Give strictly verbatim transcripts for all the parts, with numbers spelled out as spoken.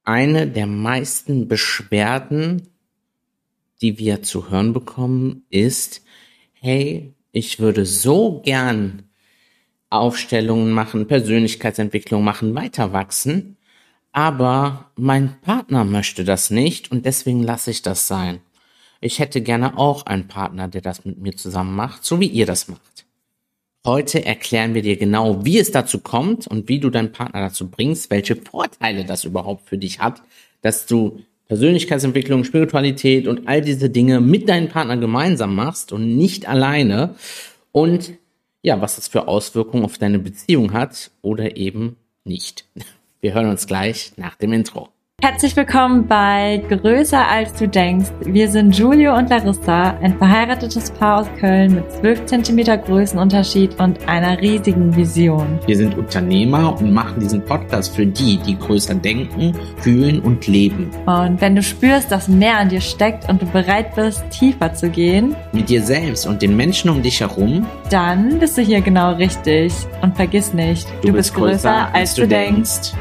eine der meisten Beschwerden, die wir zu hören bekommen, ist, hey, ich würde so gern Aufstellungen machen, Persönlichkeitsentwicklung machen, weiter wachsen, aber mein Partner möchte das nicht und deswegen lasse ich das sein. Ich hätte gerne auch einen Partner, der das mit mir zusammen macht, so wie ihr das macht. Heute erklären wir dir genau, wie es dazu kommt und wie du deinen Partner dazu bringst, welche Vorteile das überhaupt für dich hat, dass du Persönlichkeitsentwicklung, Spiritualität und all diese Dinge mit deinem Partner gemeinsam machst und nicht alleine und ja, was das für Auswirkungen auf deine Beziehung hat oder eben nicht. Wir hören uns gleich nach dem Intro. Herzlich willkommen bei Größer als du denkst. Wir sind Julio und Larissa, ein verheiratetes Paar aus Köln mit zwölf Zentimeter Größenunterschied und einer riesigen Vision. Wir sind Unternehmer und machen diesen Podcast für die, die größer denken, fühlen und leben. Und wenn du spürst, dass mehr an dir steckt und du bereit bist, tiefer zu gehen, mit dir selbst und den Menschen um dich herum, dann bist du hier genau richtig. Und vergiss nicht, du, du bist größer, größer als du denkst. denkst.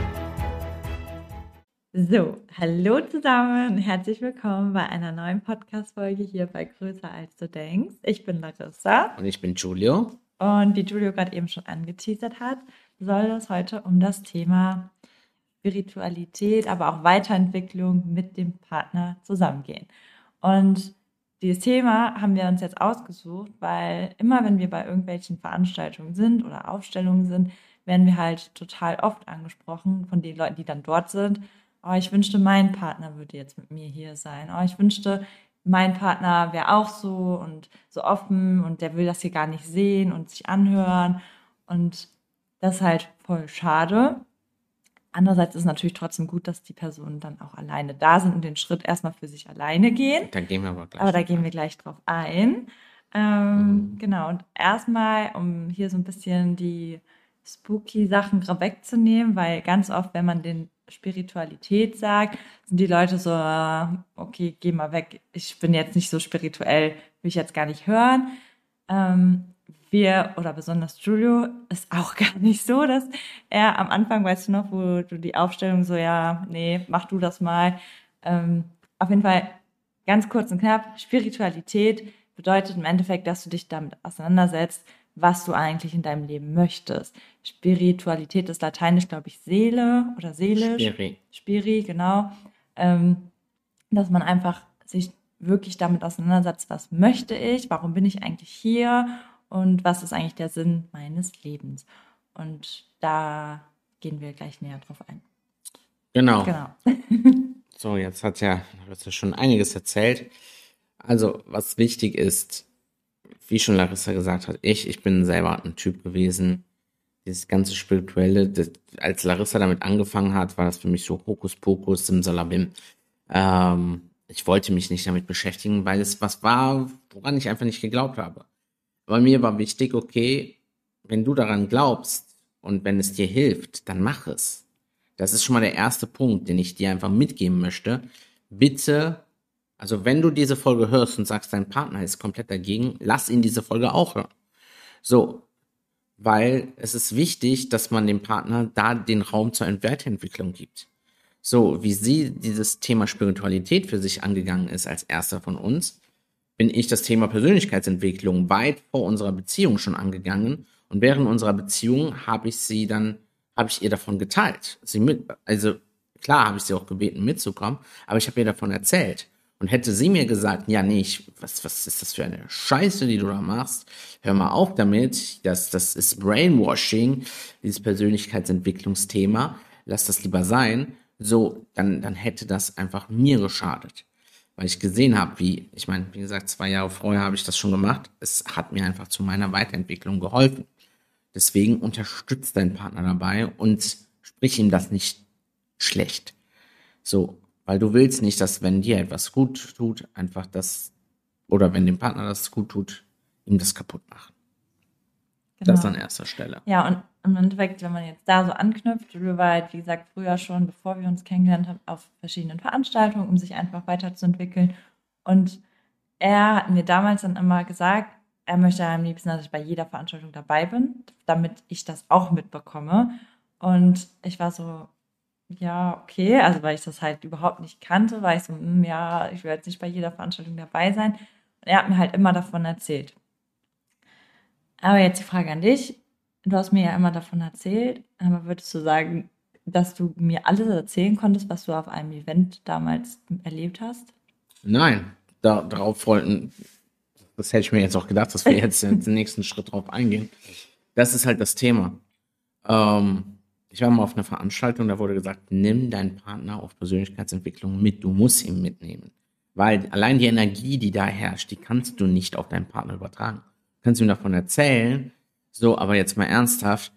So, hallo zusammen und herzlich willkommen bei einer neuen Podcast-Folge hier bei Größer als du denkst. Ich bin Larissa. Und ich bin Julio. Und wie Julio gerade eben schon angeteasert hat, soll es heute um das Thema Spiritualität, aber auch Weiterentwicklung mit dem Partner zusammengehen. Und dieses Thema haben wir uns jetzt ausgesucht, weil immer, wenn wir bei irgendwelchen Veranstaltungen sind oder Aufstellungen sind, werden wir halt total oft angesprochen von den Leuten, die dann dort sind. Oh, ich wünschte, mein Partner würde jetzt mit mir hier sein. Oh, ich wünschte, mein Partner wäre auch so und so offen und der will das hier gar nicht sehen und sich anhören. Und das ist halt voll schade. Andererseits ist es natürlich trotzdem gut, dass die Personen dann auch alleine da sind und den Schritt erstmal für sich alleine gehen. Da gehen wir aber gleich. Aber da gehen wir gleich drauf ein. Ähm, mhm. Genau, und erstmal, um hier so ein bisschen die spooky Sachen wegzunehmen, weil ganz oft, wenn man den Spiritualität sagt, sind die Leute so, okay, geh mal weg, ich bin jetzt nicht so spirituell, will ich jetzt gar nicht hören. Ähm, wir, oder besonders Julio, ist auch gar nicht so, dass er am Anfang, weißt du noch, wo du die Aufstellung so, ja, nee, mach du das mal. Ähm, auf jeden Fall ganz kurz und knapp, Spiritualität bedeutet im Endeffekt, dass du dich damit auseinandersetzt, was du eigentlich in deinem Leben möchtest. Spiritualität ist lateinisch, glaube ich, Seele oder seelisch. Spiri. Spiri, genau. Ähm, dass man einfach sich wirklich damit auseinandersetzt, was möchte ich, warum bin ich eigentlich hier und was ist eigentlich der Sinn meines Lebens. Und da gehen wir gleich näher drauf ein. Genau. Genau. So, jetzt hat ja Larissa schon einiges erzählt. Also, was wichtig ist, wie schon Larissa gesagt hat, ich, ich bin selber ein Typ gewesen, dieses ganze Spirituelle, das, als Larissa damit angefangen hat, war das für mich so Hokuspokus, Simsalabim. Ähm, ich wollte mich nicht damit beschäftigen, weil es was war, woran ich einfach nicht geglaubt habe. Aber mir war wichtig, okay, wenn du daran glaubst und wenn es dir hilft, dann mach es. Das ist schon mal der erste Punkt, den ich dir einfach mitgeben möchte. Bitte, also wenn du diese Folge hörst und sagst, dein Partner ist komplett dagegen, lass ihn diese Folge auch hören. So, weil es ist wichtig, dass man dem Partner da den Raum zur Weiterentwicklung gibt. So, wie sie dieses Thema Spiritualität für sich angegangen ist als erster von uns, bin ich das Thema Persönlichkeitsentwicklung weit vor unserer Beziehung schon angegangen und während unserer Beziehung habe ich sie dann, habe ich ihr davon geteilt. Sie mit, also klar habe ich sie auch gebeten mitzukommen, aber ich habe ihr davon erzählt. Und hätte sie mir gesagt, ja, nee, ich, was, was ist das für eine Scheiße, die du da machst? Hör mal auf damit, das, das ist Brainwashing, dieses Persönlichkeitsentwicklungsthema, lass das lieber sein. So, dann, dann hätte das einfach mir geschadet. Weil ich gesehen habe, wie, ich meine, wie gesagt, zwei Jahre vorher habe ich das schon gemacht. Es hat mir einfach zu meiner Weiterentwicklung geholfen. Deswegen unterstützt deinen Partner dabei und sprich ihm das nicht schlecht. So, weil du willst nicht, dass wenn dir etwas gut tut, einfach das, oder wenn dem Partner das gut tut, ihm das kaputt machen. Genau. Das an erster Stelle. Ja, und im Endeffekt, wenn man jetzt da so anknüpft, Julio war halt, wie gesagt, früher schon, bevor wir uns kennengelernt haben, auf verschiedenen Veranstaltungen, um sich einfach weiterzuentwickeln. Und er hat mir damals dann immer gesagt, er möchte am liebsten, dass ich bei jeder Veranstaltung dabei bin, damit ich das auch mitbekomme. Und ich war so, ja, okay, also weil ich das halt überhaupt nicht kannte, war ich so, hm, ja, ich will jetzt nicht bei jeder Veranstaltung dabei sein. Und er hat mir halt immer davon erzählt. Aber jetzt die Frage an dich. Du hast mir ja immer davon erzählt, aber würdest du sagen, dass du mir alles erzählen konntest, was du auf einem Event damals erlebt hast? Nein, da, darauf wollten, das hätte ich mir jetzt auch gedacht, dass wir jetzt den nächsten Schritt drauf eingehen. Das ist halt das Thema. Ähm, ich war mal auf einer Veranstaltung, da wurde gesagt, nimm deinen Partner auf Persönlichkeitsentwicklung mit, du musst ihn mitnehmen. Weil allein die Energie, die da herrscht, die kannst du nicht auf deinen Partner übertragen. Du kannst ihm davon erzählen, so, aber jetzt mal ernsthaft,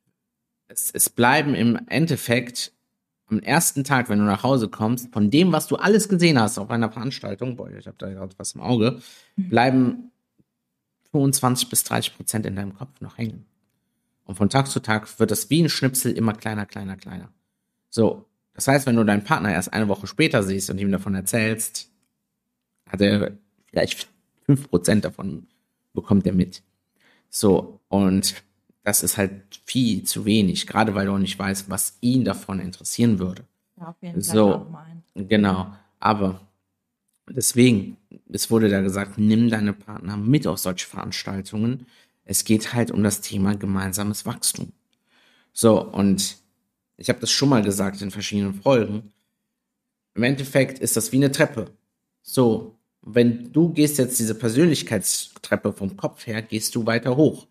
es, es bleiben im Endeffekt am ersten Tag, wenn du nach Hause kommst, von dem, was du alles gesehen hast auf einer Veranstaltung, boah, ich habe da gerade was im Auge, bleiben fünfundzwanzig bis dreißig Prozent in deinem Kopf noch hängen. Und von Tag zu Tag wird das wie ein Schnipsel immer kleiner, kleiner, kleiner. So, das heißt, wenn du deinen Partner erst eine Woche später siehst und ihm davon erzählst, hat er vielleicht fünf Prozent davon bekommt er mit. So, und das ist halt viel zu wenig, gerade weil du auch nicht weißt, was ihn davon interessieren würde. Ja, auf jeden Fall auch So, mein. genau. Aber deswegen, es wurde da gesagt, nimm deine Partner mit auf solche Veranstaltungen. Es geht halt um das Thema gemeinsames Wachstum. So, und ich habe das schon mal gesagt in verschiedenen Folgen. Im Endeffekt ist das wie eine Treppe. So, wenn du gehst jetzt diese Persönlichkeitstreppe vom Kopf her, gehst du weiter hoch.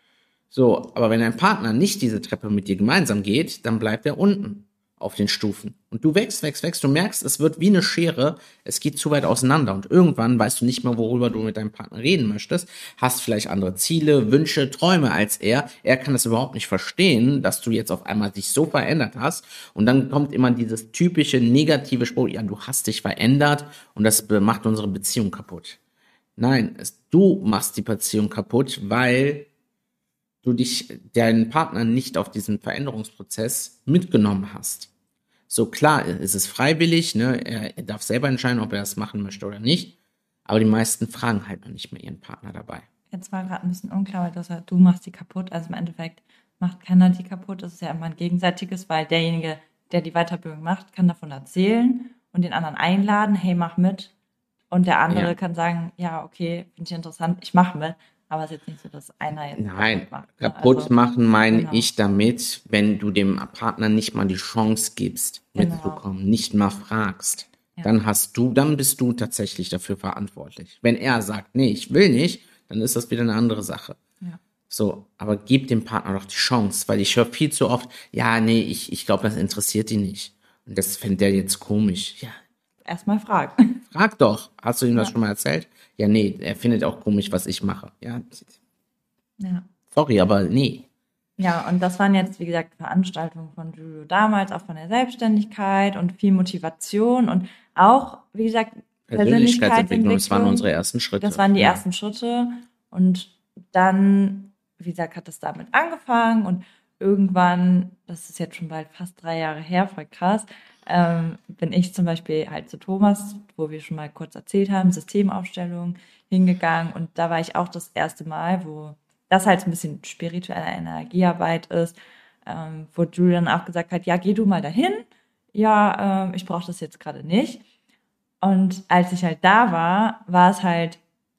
So, aber wenn dein Partner nicht diese Treppe mit dir gemeinsam geht, dann bleibt er unten auf den Stufen. Und du wächst, wächst, wächst. Du merkst, es wird wie eine Schere. Es geht zu weit auseinander. Und irgendwann weißt du nicht mehr, worüber du mit deinem Partner reden möchtest. Hast vielleicht andere Ziele, Wünsche, Träume als er. Er kann das überhaupt nicht verstehen, dass du jetzt auf einmal dich so verändert hast. Und dann kommt immer dieses typische negative Spruch, ja, du hast dich verändert und das macht unsere Beziehung kaputt. Nein, es, du machst die Beziehung kaputt, weil du dich, deinen Partner nicht auf diesen Veränderungsprozess mitgenommen hast. So klar, ist es freiwillig, ne? Er, er darf selber entscheiden, ob er das machen möchte oder nicht. Aber die meisten fragen halt noch nicht mehr ihren Partner dabei. Jetzt war gerade ein bisschen unklar, weil du sagst, du machst die kaputt. Also im Endeffekt macht keiner die kaputt. Das ist ja immer ein gegenseitiges, weil derjenige, der die Weiterbildung macht, kann davon erzählen und den anderen einladen, hey, mach mit. Und der andere Ja. kann sagen, ja, okay, finde ich interessant, ich mache mit. Aber es ist jetzt nicht so, dass einer jetzt Nein, kaputt macht. Ne? kaputt Also, machen meine genau. ich damit, wenn du dem Partner nicht mal die Chance gibst, Genau. mitzukommen, nicht mal fragst. Ja. Dann hast du, dann bist du tatsächlich dafür verantwortlich. Wenn er sagt, nee, ich will nicht, dann ist das wieder eine andere Sache. Ja. So, aber gib dem Partner doch die Chance, weil ich höre viel zu oft, ja, nee, ich, ich glaube, das interessiert ihn nicht. Und das fände der jetzt komisch. Ja, Erstmal fragen. frag doch. Hast du ihm das Ja. schon mal erzählt? Ja, nee, er findet auch komisch, was ich mache. Ja, Ja. sorry, aber nee. Ja, und das waren jetzt, wie gesagt, Veranstaltungen von Julio damals, auch von der Selbstständigkeit und viel Motivation und auch, wie gesagt, Persönlichkeitsentwicklung, das waren Persönlichkeitsentwicklung. unsere ersten Schritte. Das waren die ja. ersten Schritte. Und dann, wie gesagt, hat es damit angefangen und irgendwann, das ist jetzt schon bald fast drei Jahre her, voll krass, ähm, bin ich zum Beispiel halt zu Thomas, wo wir schon mal kurz erzählt haben, Systemaufstellung hingegangen und da war ich auch das erste Mal, wo das halt so ein bisschen spirituelle Energiearbeit ist, ähm, wo Julian auch gesagt hat, ja, geh du mal dahin, ja, ähm, ich brauche das jetzt gerade nicht. Und als ich halt da war, war es halt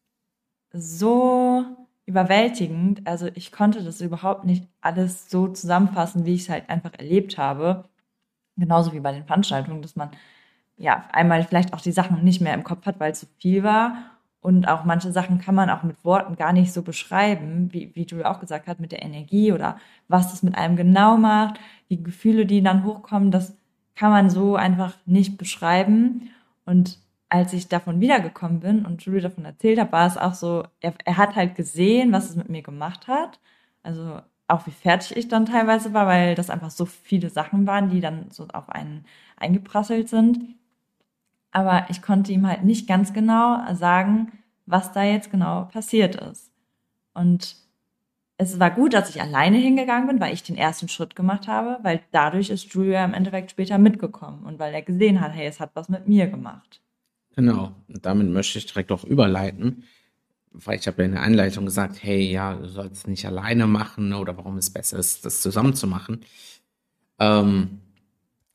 so überwältigend. Also ich konnte das überhaupt nicht alles so zusammenfassen, wie ich es halt einfach erlebt habe. Genauso wie bei den Veranstaltungen, dass man ja einmal vielleicht auch die Sachen nicht mehr im Kopf hat, weil es zu viel war. Und auch manche Sachen kann man auch mit Worten gar nicht so beschreiben, wie, wie du auch gesagt hast, mit der Energie oder was das mit einem genau macht. Die Gefühle, die dann hochkommen, das kann man so einfach nicht beschreiben. Und als ich davon wiedergekommen bin und Julie davon erzählt habe, war es auch so, er, er hat halt gesehen, was es mit mir gemacht hat. Also auch wie fertig ich dann teilweise war, weil das einfach so viele Sachen waren, die dann so auf einen eingeprasselt sind. Aber ich konnte ihm halt nicht ganz genau sagen, was da jetzt genau passiert ist. Und es war gut, dass ich alleine hingegangen bin, weil ich den ersten Schritt gemacht habe, weil dadurch ist Julia im Endeffekt später mitgekommen und weil er gesehen hat, hey, es hat was mit mir gemacht. Genau. Und damit möchte ich direkt auch überleiten, weil ich habe ja in der Einleitung gesagt, hey, ja, du sollst es nicht alleine machen oder warum es besser ist, das zusammen zu machen. Ähm,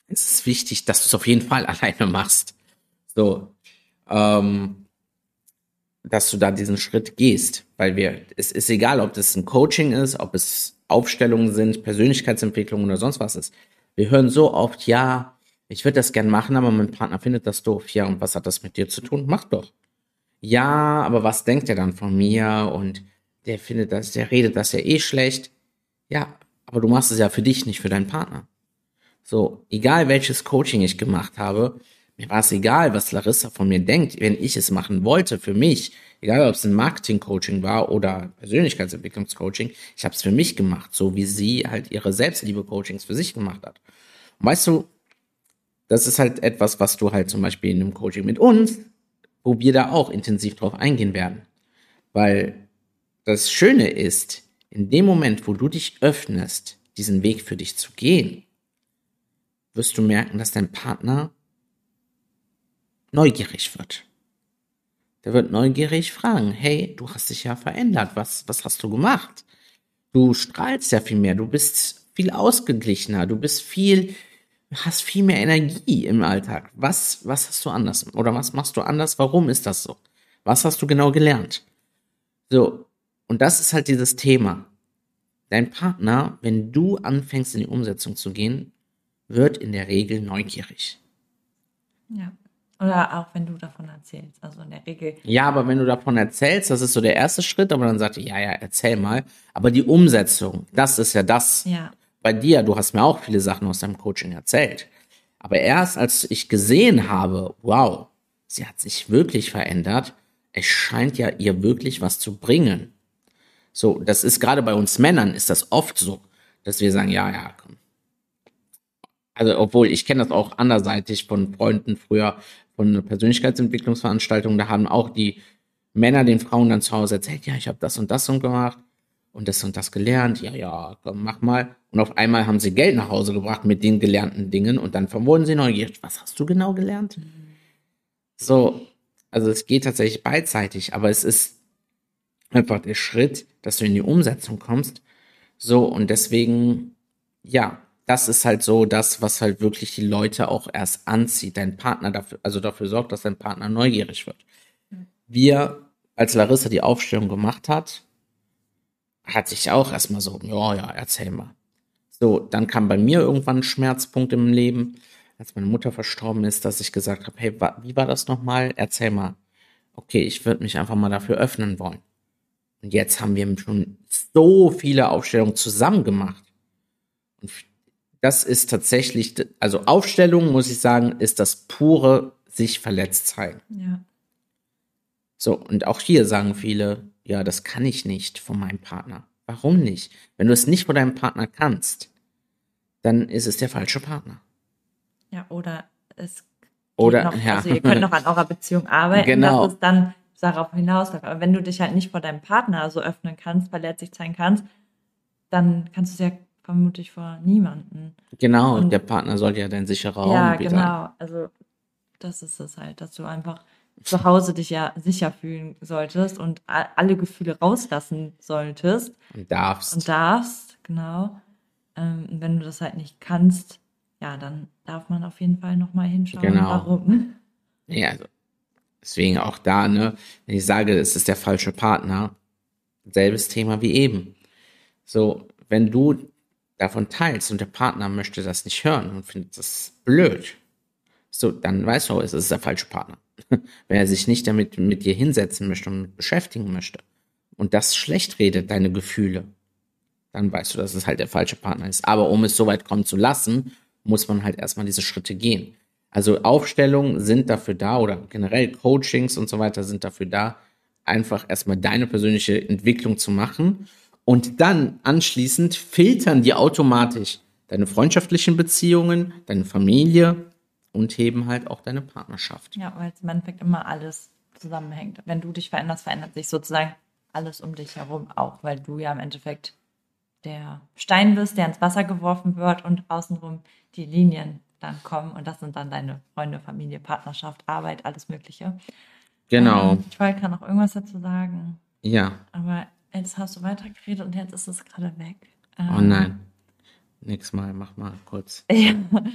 es ist wichtig, dass du es auf jeden Fall alleine machst. So, ähm, dass du da diesen Schritt gehst, weil wir, es ist egal, ob das ein Coaching ist, ob es Aufstellungen sind, Persönlichkeitsentwicklung oder sonst was ist. Wir hören so oft, ja, ich würde das gern machen, aber mein Partner findet das doof. Ja, und was hat das mit dir zu tun? Mach doch. Ja, aber was denkt er dann von mir? Und der findet das, der redet das ja eh schlecht. Ja, aber du machst es ja für dich, nicht für deinen Partner. So, egal welches Coaching ich gemacht habe, mir war es egal, was Larissa von mir denkt, wenn ich es machen wollte für mich, egal ob es ein Marketing-Coaching war oder Persönlichkeitsentwicklungscoaching, ich habe es für mich gemacht, so wie sie halt ihre Selbstliebe-Coachings für sich gemacht hat. Und weißt du, das ist halt etwas, was du halt zum Beispiel in einem Coaching mit uns, wo wir da auch intensiv drauf eingehen werden. Weil das Schöne ist, in dem Moment, wo du dich öffnest, diesen Weg für dich zu gehen, wirst du merken, dass dein Partner neugierig wird. Der wird neugierig fragen, hey, du hast dich ja verändert, was, was hast du gemacht? Du strahlst ja viel mehr, du bist viel ausgeglichener, du bist viel, hast viel mehr Energie im Alltag. Was, was hast du anders? Oder was machst du anders? Warum ist das so? Was hast du genau gelernt? So, und das ist halt dieses Thema. Dein Partner, wenn du anfängst in die Umsetzung zu gehen, wird in der Regel neugierig. Ja. Oder auch wenn du davon erzählst. Also in der Regel. Ja, aber wenn du davon erzählst, das ist so der erste Schritt, aber dann sagt er, ja, ja, erzähl mal. Aber die Umsetzung, das ist ja das. Ja. Bei dir, du hast mir auch viele Sachen aus deinem Coaching erzählt. Aber erst als ich gesehen habe, wow, sie hat sich wirklich verändert, es scheint ja ihr wirklich was zu bringen. So, das ist gerade bei uns Männern, ist das oft so, dass wir sagen, ja, ja, komm. Also, obwohl, ich kenne das auch anderseitig von Freunden früher, von einer Persönlichkeitsentwicklungsveranstaltung, da haben auch die Männer den Frauen dann zu Hause erzählt, ja, ich habe das und das und gemacht und das und das gelernt, ja, ja, komm, mach mal. Und auf einmal haben sie Geld nach Hause gebracht mit den gelernten Dingen und dann wurden sie neugierig. Was hast du genau gelernt? Mhm. So, also es geht tatsächlich beidseitig, aber es ist einfach der Schritt, dass du in die Umsetzung kommst. So, und deswegen, ja, das ist halt so das, was halt wirklich die Leute auch erst anzieht. Dein Partner dafür, also dafür sorgt, dass dein Partner neugierig wird. Wir, als Larissa die Aufstellung gemacht hat, hatte ich auch erstmal so, ja, ja, erzähl mal. So, dann kam bei mir irgendwann ein Schmerzpunkt im Leben, als meine Mutter verstorben ist, dass ich gesagt habe, hey, wa- wie war das nochmal? Erzähl mal. Okay, ich würde mich einfach mal dafür öffnen wollen. Und jetzt haben wir schon so viele Aufstellungen zusammen gemacht. Und das ist tatsächlich, also Aufstellung, muss ich sagen, ist das pure sich verletzt zeigen. Ja. So, und auch hier sagen viele, ja, das kann ich nicht von meinem Partner. Warum nicht? Wenn du es nicht von deinem Partner kannst, dann ist es der falsche Partner. Ja, oder es Oder, noch, ja. also ihr könnt noch an eurer Beziehung arbeiten, Genau. dass es dann darauf hinausläuft. Aber wenn du dich halt nicht vor deinem Partner so öffnen kannst, verletzlich zeigen kannst, dann kannst du es ja vermutlich vor niemanden. Genau, Und der Partner soll ja dein sicherer ja, Raum sein. genau. Also das ist es halt, dass du einfach zu Hause dich ja sicher fühlen solltest und a- alle Gefühle rauslassen solltest Und darfst. und darfst, genau. Ähm, und wenn du das halt nicht kannst, ja, dann darf man auf jeden Fall nochmal hinschauen, Genau. warum. Ja, also deswegen auch da, ne, wenn ich sage, es ist der falsche Partner, selbes Thema wie eben. So, wenn du davon teilst und der Partner möchte das nicht hören und findet das blöd, so, dann weißt du, es ist der falsche Partner. Wenn er sich nicht damit mit dir hinsetzen möchte und mit beschäftigen möchte und das schlecht redet, deine Gefühle, dann weißt du, dass es halt der falsche Partner ist. Aber um es so weit kommen zu lassen, muss man halt erstmal diese Schritte gehen. Also Aufstellungen sind dafür da oder generell Coachings und so weiter sind dafür da, einfach erstmal deine persönliche Entwicklung zu machen und dann anschließend filtern die automatisch deine freundschaftlichen Beziehungen, deine Familie und heben halt auch deine Partnerschaft. Ja, weil es im Endeffekt immer alles zusammenhängt. Wenn du dich veränderst, verändert sich sozusagen alles um dich herum auch, weil du ja im Endeffekt der Stein bist, der ins Wasser geworfen wird und außenrum die Linien dann kommen und das sind dann deine Freunde, Familie, Partnerschaft, Arbeit, alles Mögliche. Genau. Ähm, ich wollte gerade noch irgendwas dazu sagen, Ja. aber jetzt hast du weitergeredet und jetzt ist es gerade weg. Ähm, Oh nein. Nächstes Mal, mach mal kurz. Ja.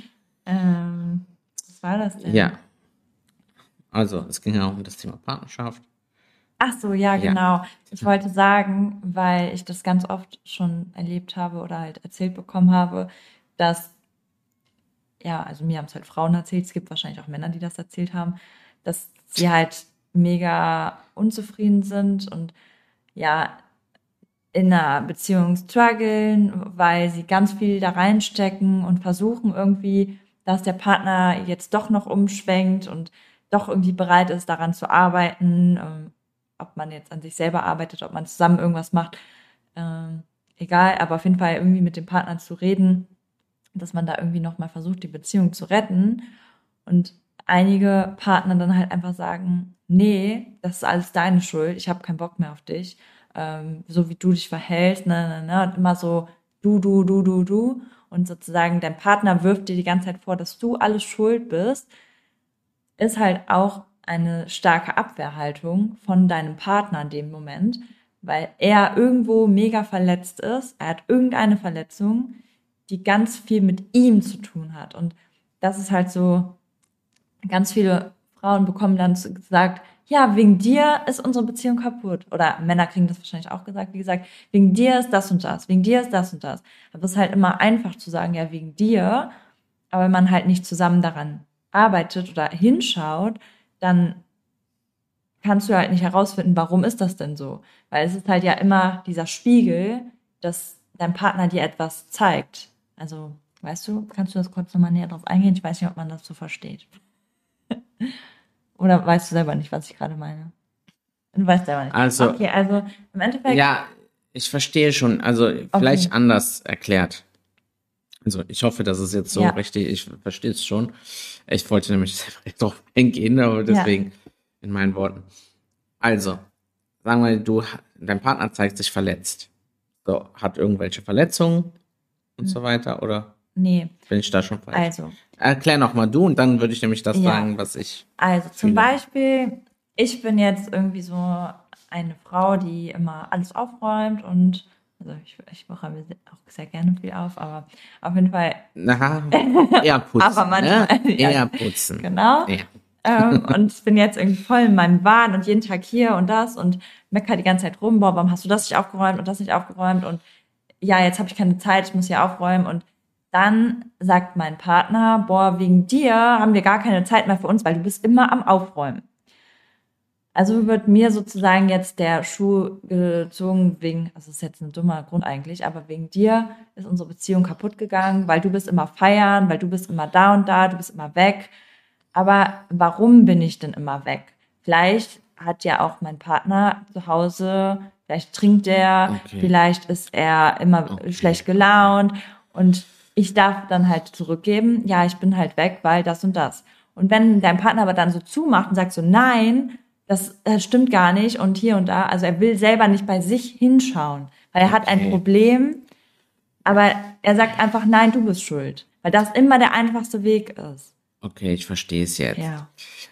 Ähm, was war das denn? Ja, also es ging ja auch um das Thema Partnerschaft. Ach so, ja, Ja, genau. Ich wollte sagen, weil ich das ganz oft schon erlebt habe oder halt erzählt bekommen habe, dass, ja, also mir haben es halt Frauen erzählt, es gibt wahrscheinlich auch Männer, die das erzählt haben, dass sie halt mega unzufrieden sind und ja, in einer Beziehung strugglen, weil sie ganz viel da reinstecken und versuchen irgendwie, dass der Partner jetzt doch noch umschwenkt und doch irgendwie bereit ist, daran zu arbeiten, ähm, ob man jetzt an sich selber arbeitet, ob man zusammen irgendwas macht, ähm, egal, aber auf jeden Fall irgendwie mit dem Partner zu reden, dass man da irgendwie nochmal versucht, die Beziehung zu retten. Und einige Partner dann halt einfach sagen, nee, das ist alles deine Schuld, ich habe keinen Bock mehr auf dich, ähm, so wie du dich verhältst, ne, ne, ne, und immer so du, du, du, du, du. Und sozusagen dein Partner wirft dir die ganze Zeit vor, dass du alles schuld bist, ist halt auch eine starke Abwehrhaltung von deinem Partner in dem Moment, weil er irgendwo mega verletzt ist, er hat irgendeine Verletzung, die ganz viel mit ihm zu tun hat. Und das ist halt so, ganz viele Frauen bekommen dann gesagt, ja, wegen dir ist unsere Beziehung kaputt. Oder Männer kriegen das wahrscheinlich auch gesagt, wie gesagt, wegen dir ist das und das, wegen dir ist das und das. Aber es ist halt immer einfach zu sagen, ja, wegen dir. Aber wenn man halt nicht zusammen daran arbeitet oder hinschaut, dann kannst du halt nicht herausfinden, warum ist das denn so? Weil es ist halt ja immer dieser Spiegel, dass dein Partner dir etwas zeigt. Also, weißt du, kannst du das kurz nochmal näher drauf eingehen? Ich weiß nicht, ob man das so versteht. Oder weißt du selber nicht, was ich gerade meine? Du weißt selber nicht. also, Okay, also im Endeffekt, ja, ich verstehe schon. Also vielleicht okay, anders erklärt. Also ich hoffe, das ist jetzt so ja, richtig. Ich verstehe es schon. Ich wollte nämlich selber drauf eingehen, aber ja, deswegen in meinen Worten. Also, sagen wir, du, dein Partner zeigt sich verletzt. So, hat irgendwelche Verletzungen und hm, so weiter, oder nee, bin ich da schon falsch? also, Erklär nochmal du und dann würde ich nämlich das ja, sagen, was ich also zum fühle. Beispiel, ich bin jetzt irgendwie so eine Frau, die immer alles aufräumt und, also ich, ich räume auch sehr gerne viel auf, aber auf jeden Fall, Na, eher aber putzen, manchmal, ne? ja, Eher putzen. genau. Ja. Ähm, und ich bin jetzt irgendwie voll in meinem Wahn und jeden Tag hier und das und meckere die ganze Zeit rum, boah, warum hast du das nicht aufgeräumt und das nicht aufgeräumt und ja, jetzt habe ich keine Zeit, ich muss hier aufräumen und dann sagt mein Partner, boah, wegen dir haben wir gar keine Zeit mehr für uns, weil du bist immer am Aufräumen. Also wird mir sozusagen jetzt der Schuh gezogen wegen, also das ist jetzt ein dummer Grund eigentlich, aber wegen dir ist unsere Beziehung kaputt gegangen, weil du bist immer feiern, weil du bist immer da und da, du bist immer weg. Aber warum bin ich denn immer weg? Vielleicht hat ja auch mein Partner zu Hause, vielleicht trinkt er, Okay. vielleicht ist er immer Okay. schlecht gelaunt und ich darf dann halt zurückgeben, ja, ich bin halt weg, weil das und das. Und wenn dein Partner aber dann so zumacht und sagt so, nein, das, das stimmt gar nicht und hier und da, also er will selber nicht bei sich hinschauen, weil er hat ein Okay. Problem, aber er sagt einfach, nein, du bist schuld, weil das immer der einfachste Weg ist. Okay, ich verstehe es jetzt. Ja.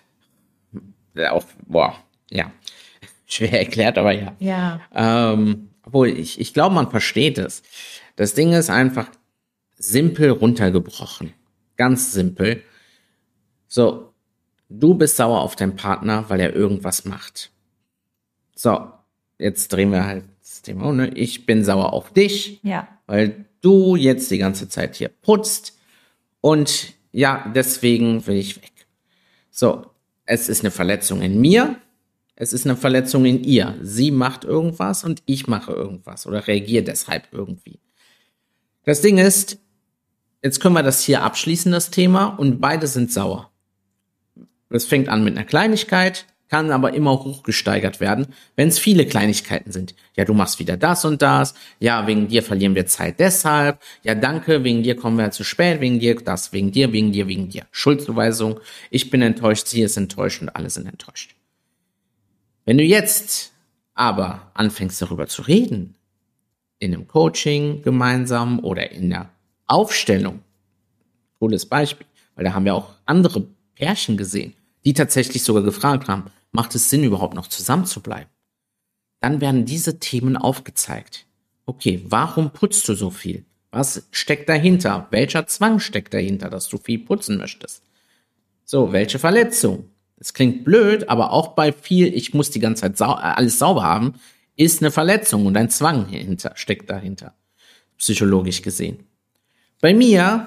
Ja, Auch, boah, ja. Schwer erklärt, aber ja. Ja. Ähm, obwohl, ich, ich glaube, man versteht es. Das Ding ist einfach simpel runtergebrochen. Ganz simpel. So, du bist sauer auf deinen Partner, weil er irgendwas macht. So, jetzt drehen wir halt das Thema um, ne? Ich bin sauer auf dich, Ja. weil du jetzt die ganze Zeit hier putzt und ja, deswegen will ich weg. So, es ist eine Verletzung in mir, es ist eine Verletzung in ihr. Sie macht irgendwas und ich mache irgendwas oder reagiere deshalb irgendwie. Das Ding ist, jetzt können wir das hier abschließen, das Thema, und beide sind sauer. Es fängt an mit einer Kleinigkeit, kann aber immer hochgesteigert werden, wenn es viele Kleinigkeiten sind. Ja, du machst wieder das und das. Ja, wegen dir verlieren wir Zeit deshalb. Ja, danke, wegen dir kommen wir zu spät, wegen dir das, wegen dir, wegen dir, wegen dir. Schuldzuweisung, ich bin enttäuscht, sie ist enttäuscht und alle sind enttäuscht. Wenn du jetzt aber anfängst darüber zu reden, in einem Coaching gemeinsam oder in der Aufstellung, cooles Beispiel, weil da haben wir auch andere Pärchen gesehen, die tatsächlich sogar gefragt haben, macht es Sinn, überhaupt noch zusammen zu bleiben? Dann werden diese Themen aufgezeigt. Okay, warum putzt du so viel? Was steckt dahinter? Welcher Zwang steckt dahinter, dass du viel putzen möchtest? So, welche Verletzung? Es klingt blöd, aber auch bei viel, ich muss die ganze Zeit sau- alles sauber haben, ist eine Verletzung und ein Zwang hinter, steckt dahinter, psychologisch gesehen. Bei mir,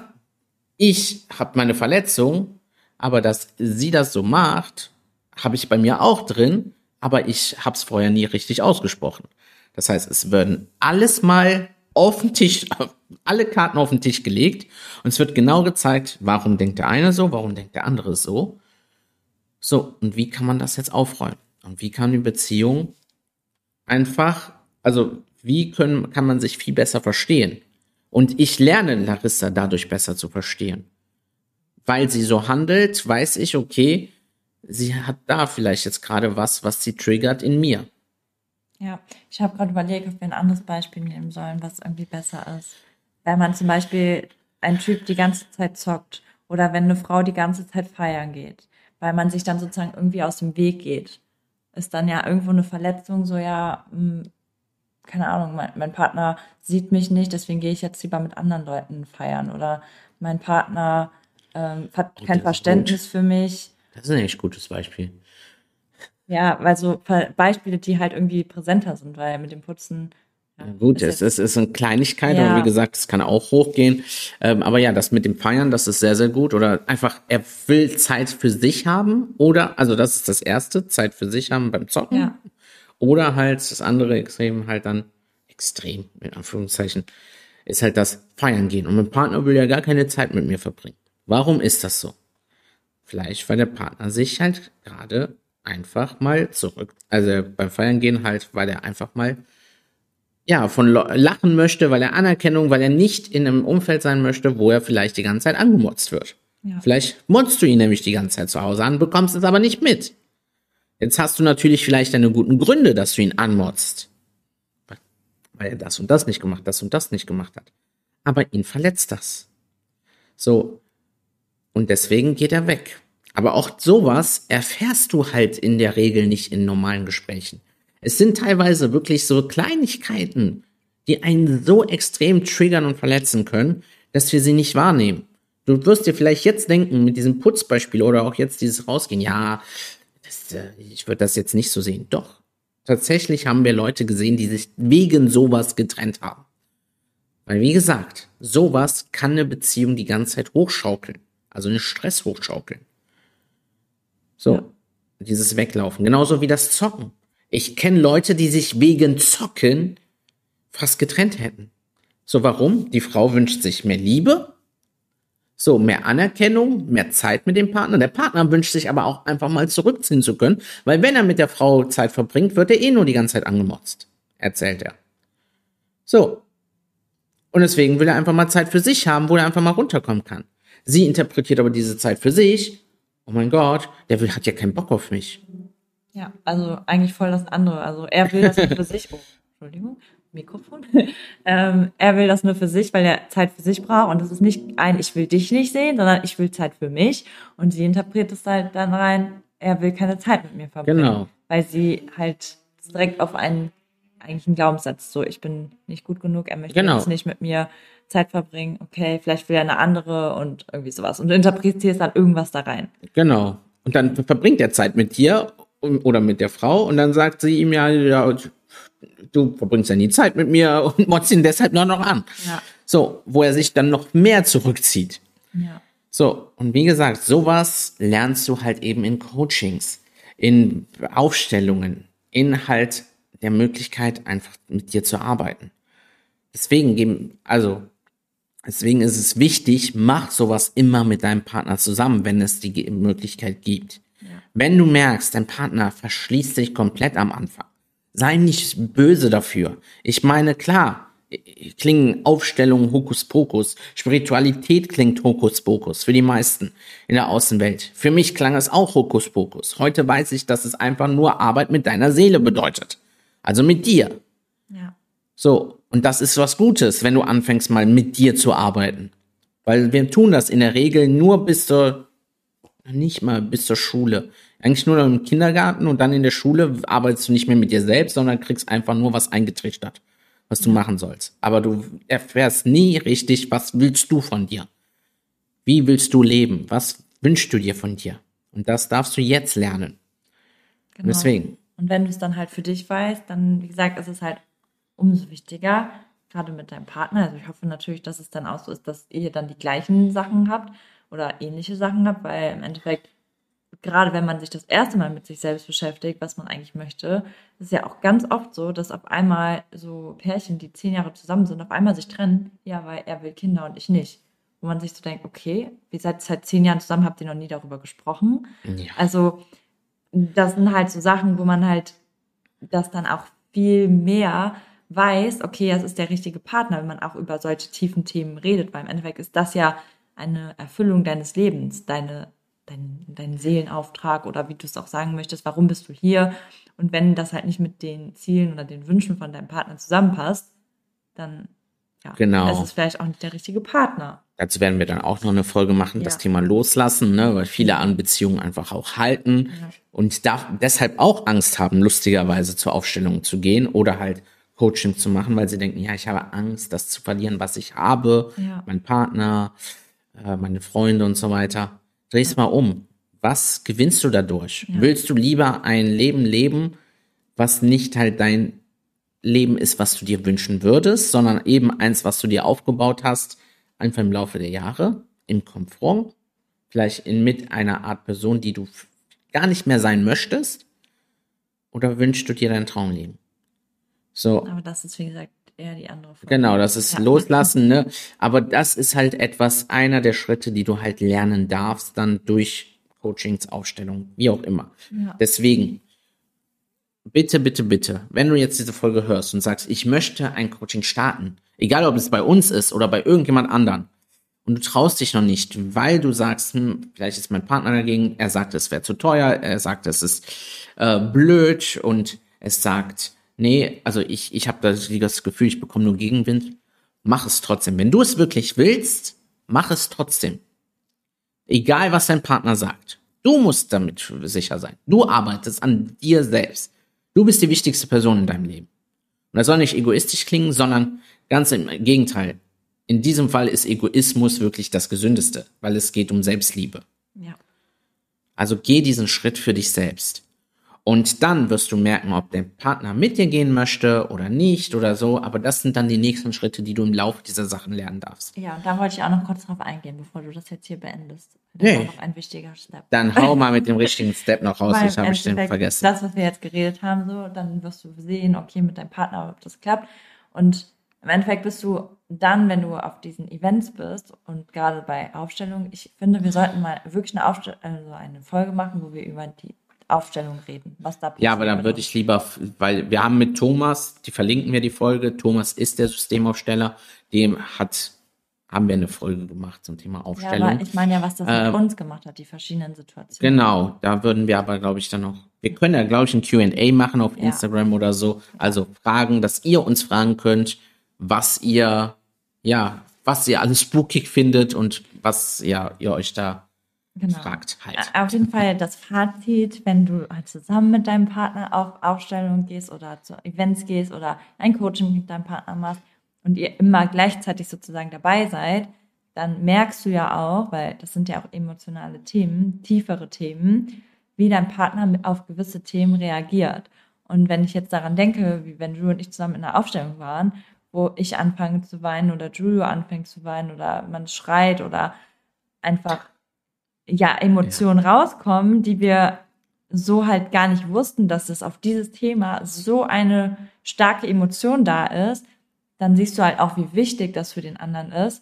ich habe meine Verletzung, aber dass sie das so macht, habe ich bei mir auch drin, aber ich habe es vorher nie richtig ausgesprochen. Das heißt, es werden alles mal auf den Tisch, alle Karten auf den Tisch gelegt und es wird genau gezeigt, warum denkt der eine so, warum denkt der andere so. So, und wie kann man das jetzt aufräumen? Und wie kann die Beziehung einfach, also wie können, kann man sich viel besser verstehen? Und ich lerne Larissa dadurch besser zu verstehen. Weil sie so handelt, weiß ich, okay, sie hat da vielleicht jetzt gerade was, was sie triggert in mir. Ja, ich habe gerade überlegt, ob wir ein anderes Beispiel nehmen sollen, was irgendwie besser ist. Wenn man zum Beispiel ein Typ die ganze Zeit zockt oder wenn eine Frau die ganze Zeit feiern geht, weil man sich dann sozusagen irgendwie aus dem Weg geht, ist dann ja irgendwo eine Verletzung, so ja, mh, keine Ahnung, mein, mein Partner sieht mich nicht, deswegen gehe ich jetzt lieber mit anderen Leuten feiern oder mein Partner ähm, hat Oh, kein das ist gut. Verständnis für mich. Das ist ein echt gutes Beispiel. Ja, weil so Ver- Beispiele, die halt irgendwie präsenter sind, weil mit dem Putzen, ja, Ja, gut, ist es jetzt, ist, es ist eine Kleinigkeit, aber wie ja, gesagt, es kann auch hochgehen. Ähm, aber ja, das mit dem Feiern, das ist sehr, sehr gut. Oder einfach, er will Zeit für sich haben. Oder, also das ist das Erste, Zeit für sich haben beim Zocken. ja, Oder halt das andere Extrem halt dann, extrem, in Anführungszeichen, ist halt das Feiern gehen. Und mein Partner will ja gar keine Zeit mit mir verbringen. Warum ist das so? Vielleicht, weil der Partner sich halt gerade einfach mal zurück, also beim Feiern gehen halt, weil er einfach mal, ja, von lo- lachen möchte, weil er Anerkennung, weil er nicht in einem Umfeld sein möchte, wo er vielleicht die ganze Zeit angemotzt wird. ja, Vielleicht motzt du ihn nämlich die ganze Zeit zu Hause an, bekommst es aber nicht mit. Jetzt hast du natürlich vielleicht deine guten Gründe, dass du ihn anmotzt. Weil er das und das nicht gemacht, das und das nicht gemacht hat. Aber ihn verletzt das. So. Und deswegen geht er weg. Aber auch sowas erfährst du halt in der Regel nicht in normalen Gesprächen. Es sind teilweise wirklich so Kleinigkeiten, die einen so extrem triggern und verletzen können, dass wir sie nicht wahrnehmen. Du wirst dir vielleicht jetzt denken, mit diesem Putzbeispiel oder auch jetzt dieses Rausgehen, ja, das, äh, ich würde das jetzt nicht so sehen. Doch, tatsächlich haben wir Leute gesehen, die sich wegen sowas getrennt haben. Weil, wie gesagt, sowas kann eine Beziehung die ganze Zeit hochschaukeln. Also einen Stress hochschaukeln. So, ja, dieses Weglaufen. Genauso wie das Zocken. Ich kenne Leute, die sich wegen Zocken fast getrennt hätten. So, warum? Die Frau wünscht sich mehr Liebe, so mehr Anerkennung, mehr Zeit mit dem Partner. Der Partner wünscht sich aber auch einfach mal zurückziehen zu können, weil wenn er mit der Frau Zeit verbringt, wird er eh nur die ganze Zeit angemotzt, erzählt er. So, und deswegen will er einfach mal Zeit für sich haben, wo er einfach mal runterkommen kann. Sie interpretiert aber diese Zeit für sich. Oh mein Gott, der will, hat ja keinen Bock auf mich. ja, also eigentlich voll das andere. Also er will das nur für sich. Oh, Entschuldigung, Mikrofon. ähm, er will das nur für sich, weil er Zeit für sich braucht. Und das ist nicht ein, ich will dich nicht sehen, sondern ich will Zeit für mich. Und sie interpretiert es halt dann rein, er will keine Zeit mit mir verbringen. Genau. Weil sie halt direkt auf einen, eigentlich einen Glaubenssatz, so ich bin nicht gut genug, er möchte Genau. jetzt nicht mit mir Zeit verbringen. Okay, vielleicht will er eine andere und irgendwie sowas. Und du interpretierst dann irgendwas da rein. Genau. Und dann verbringt er Zeit mit dir oder mit der Frau und dann sagt sie ihm ja, ja du verbringst ja nie Zeit mit mir und motzt ihn deshalb nur noch an. Ja. So, wo er sich dann noch mehr zurückzieht. Ja. So, und wie gesagt, sowas lernst du halt eben in Coachings, in Aufstellungen, in halt der Möglichkeit, einfach mit dir zu arbeiten. Deswegen geben, also, deswegen ist es wichtig, mach sowas immer mit deinem Partner zusammen, wenn es die Ge- Möglichkeit gibt. Ja. Wenn du merkst, dein Partner verschließt sich komplett am Anfang, sei nicht böse dafür. Ich meine, klar, klingen Aufstellungen Hokuspokus, Spiritualität klingt Hokuspokus für die meisten in der Außenwelt. Für mich klang es auch Hokuspokus. Heute weiß ich, dass es einfach nur Arbeit mit deiner Seele bedeutet. Also mit dir. Ja. So, und das ist was Gutes, wenn du anfängst mal mit dir zu arbeiten. Weil wir tun das in der Regel nur bis zur, nicht mal bis zur Schule. Eigentlich nur im Kindergarten und dann in der Schule arbeitest du nicht mehr mit dir selbst, sondern kriegst einfach nur was eingetrichtert. was du machen sollst. Aber du erfährst nie richtig, was willst du von dir? Wie willst du leben? Was wünschst du dir von dir? Und das darfst du jetzt lernen. Genau. Und deswegen. Und wenn du es dann halt für dich weißt, dann, wie gesagt, ist es halt umso wichtiger, gerade mit deinem Partner. Also ich hoffe natürlich, dass es dann auch so ist, dass ihr dann die gleichen Sachen habt oder ähnliche Sachen habt, weil im Endeffekt, gerade wenn man sich das erste Mal mit sich selbst beschäftigt, was man eigentlich möchte, ist ja auch ganz oft so, dass auf einmal so Pärchen, die zehn Jahre zusammen sind, auf einmal sich trennen, ja, weil er will Kinder und ich nicht. Wo man sich so denkt, okay, ihr seid seit zehn Jahren zusammen, habt ihr noch nie darüber gesprochen. Ja. Also das sind halt so Sachen, wo man halt das dann auch viel mehr weiß, okay, das ist der richtige Partner, wenn man auch über solche tiefen Themen redet, weil im Endeffekt ist das ja eine Erfüllung deines Lebens, deine, dein, dein Seelenauftrag oder wie du es auch sagen möchtest, warum bist du hier? Und wenn das halt nicht mit den Zielen oder den Wünschen von deinem Partner zusammenpasst, dann ja, Genau. ist es vielleicht auch nicht der richtige Partner. Dazu werden wir dann auch noch eine Folge machen, Ja. das Thema Loslassen, ne, weil viele an Beziehungen einfach auch halten Ja. und da deshalb auch Angst haben, lustigerweise zur Aufstellung zu gehen oder halt Coaching zu machen, weil sie denken, ja, ich habe Angst, das zu verlieren, was ich habe, Ja. mein Partner, äh, meine Freunde und so weiter. Dreh's ja. mal um. Was gewinnst du dadurch? Ja. Willst du lieber ein Leben leben, was nicht halt dein Leben ist, was du dir wünschen würdest, sondern eben eins, was du dir aufgebaut hast, einfach im Laufe der Jahre, im Komfort, vielleicht in, mit einer Art Person, die du gar nicht mehr sein möchtest, oder wünschst du dir dein Traumleben? So. Aber das ist, wie gesagt, eher die andere Folge. Genau, das ist Ja. Loslassen, ne? Aber das ist halt etwas, einer der Schritte, die du halt lernen darfst, dann durch Coachings, Aufstellungen, wie auch immer. Ja. Deswegen, bitte, bitte, bitte, wenn du jetzt diese Folge hörst und sagst, ich möchte ein Coaching starten, egal ob es bei uns ist oder bei irgendjemand anderen, und du traust dich noch nicht, weil du sagst, hm, vielleicht ist mein Partner dagegen, er sagt, es wäre zu teuer, er sagt, es ist äh, blöd und es sagt, nee, also ich, ich habe das, das Gefühl, ich bekomme nur Gegenwind, mach es trotzdem. Wenn du es wirklich willst, mach es trotzdem. Egal, was dein Partner sagt. Du musst damit sicher sein. Du arbeitest an dir selbst. Du bist die wichtigste Person in deinem Leben. Und das soll nicht egoistisch klingen, sondern ganz im Gegenteil. In diesem Fall ist Egoismus wirklich das Gesündeste, weil es geht um Selbstliebe. Ja. Also geh diesen Schritt für dich selbst. Und dann wirst du merken, ob dein Partner mit dir gehen möchte oder nicht oder so. Aber das sind dann die nächsten Schritte, die du im Laufe dieser Sachen lernen darfst. Ja, und da wollte ich auch noch kurz drauf eingehen, bevor du das jetzt hier beendest. Das Nee. war noch ein wichtiger Step. Dann hau mal mit dem richtigen Step noch raus, Weil ich habe im ich den Endeffekt, vergessen. Das, was wir jetzt geredet haben, so, dann wirst du sehen, okay, mit deinem Partner, ob das klappt. Und im Endeffekt bist du dann, wenn du auf diesen Events bist und gerade bei Aufstellungen, ich finde, wir sollten mal wirklich eine, Aufstell- also eine Folge machen, wo wir über die Aufstellung reden, was da passiert. Ja, aber dann würde ich lieber, weil wir haben mit Thomas, die verlinken wir die Folge, Thomas ist der Systemaufsteller, dem hat, haben wir eine Folge gemacht zum Thema Ja, Aufstellung. aber ich meine ja, was das Ähm, mit uns gemacht hat, die verschiedenen Situationen. Genau, da würden wir aber, glaube ich, dann noch, wir können ja, glaube ich, ein Q and A machen auf Ja. Instagram oder so, also Fragen, dass ihr uns fragen könnt, was ihr, ja, was ihr alles spookig findet und was ja, ihr euch da Genau. fragt halt. Auf jeden Fall das Fazit, wenn du halt zusammen mit deinem Partner auf Ausstellungen gehst oder zu Events gehst oder ein Coaching mit deinem Partner machst und ihr immer gleichzeitig sozusagen dabei seid, dann merkst du ja auch, weil das sind ja auch emotionale Themen, tiefere Themen, wie dein Partner mit- auf gewisse Themen reagiert. Und wenn ich jetzt daran denke, wie wenn du und ich zusammen in einer Aufstellung waren, wo ich anfange zu weinen oder Julio anfängt zu weinen oder man schreit oder einfach ja, Emotionen rauskommen, die wir so halt gar nicht wussten, dass es auf dieses Thema so eine starke Emotion da ist, dann siehst du halt auch, wie wichtig das für den anderen ist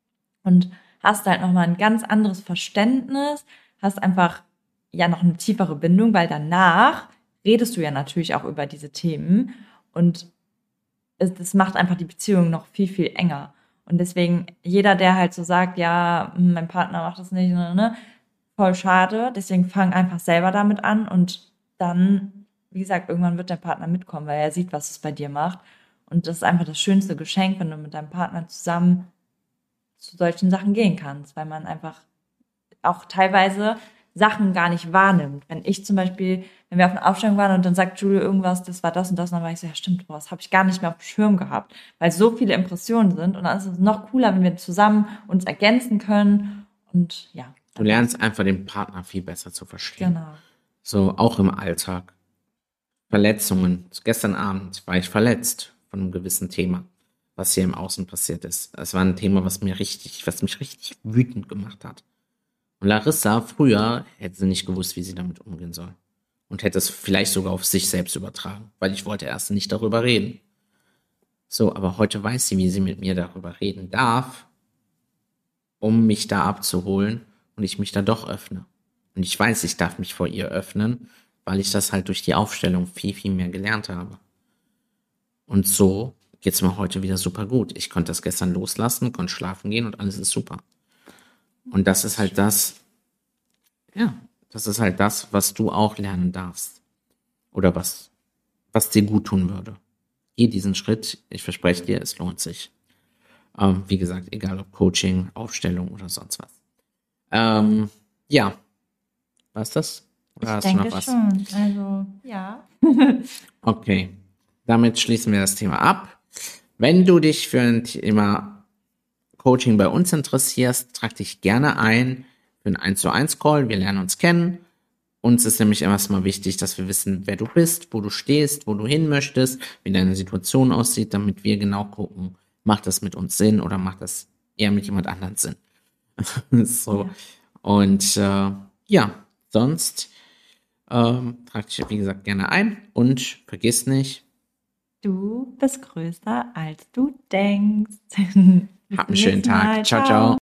und hast halt nochmal ein ganz anderes Verständnis, hast einfach ja noch eine tiefere Bindung, weil danach redest du ja natürlich auch über diese Themen und es, das macht einfach die Beziehung noch viel, viel enger. Und deswegen, jeder, der halt so sagt, ja, mein Partner macht das nicht, ne, ne, voll schade. Deswegen fang einfach selber damit an und dann, wie gesagt, irgendwann wird der Partner mitkommen, weil er sieht, was es bei dir macht. Und das ist einfach das schönste Geschenk, wenn du mit deinem Partner zusammen zu solchen Sachen gehen kannst, weil man einfach auch teilweise Sachen gar nicht wahrnimmt. Wenn ich zum Beispiel, wenn wir auf einer Aufstellung waren und dann sagt Julia irgendwas, das war das und das, und dann war ich so, ja stimmt, boah, das habe ich gar nicht mehr auf dem Schirm gehabt, weil so viele Impressionen sind und dann ist es noch cooler, wenn wir zusammen uns ergänzen können und ja. Du lernst einfach den Partner viel besser zu verstehen. Genau. So, auch im Alltag. Verletzungen. Gestern Abend war ich verletzt von einem gewissen Thema, was hier im Außen passiert ist. Es war ein Thema, was mir richtig, was mich richtig wütend gemacht hat. Und Larissa, früher hätte sie nicht gewusst, wie sie damit umgehen soll. Und hätte es vielleicht sogar auf sich selbst übertragen, weil ich wollte erst nicht darüber reden. So, aber heute weiß sie, wie sie mit mir darüber reden darf, um mich da abzuholen und ich mich da doch öffne. Und ich weiß, ich darf mich vor ihr öffnen, weil ich das halt durch die Aufstellung viel, viel mehr gelernt habe. Und so geht's mir heute wieder super gut. Ich konnte das gestern loslassen, konnte schlafen gehen und alles ist super. Und das ist halt das, ja, das ist halt das, was du auch lernen darfst. Oder was, was dir gut tun würde. Geh diesen Schritt, ich verspreche dir, es lohnt sich. Ähm, wie gesagt, egal ob Coaching, Aufstellung oder sonst was. Ähm, ja, war's das? Oder Ich hast denke du noch was? schon. Also, ja. Okay, damit schließen wir das Thema ab. Wenn du dich für ein Thema Coaching bei uns interessierst, trag dich gerne ein für einen eins zu eins Call. Wir lernen uns kennen. Uns ist nämlich erstmal wichtig, dass wir wissen, wer du bist, wo du stehst, wo du hin möchtest, wie deine Situation aussieht, damit wir genau gucken, macht das mit uns Sinn oder macht das eher mit jemand anderem Sinn. So. Ja. Und äh, ja, sonst ähm, trag dich, wie gesagt, gerne ein und vergiss nicht, Du bist größer, als du denkst. Bis hab zum einen schönen nächsten Mal. Tag. Ciao, ciao.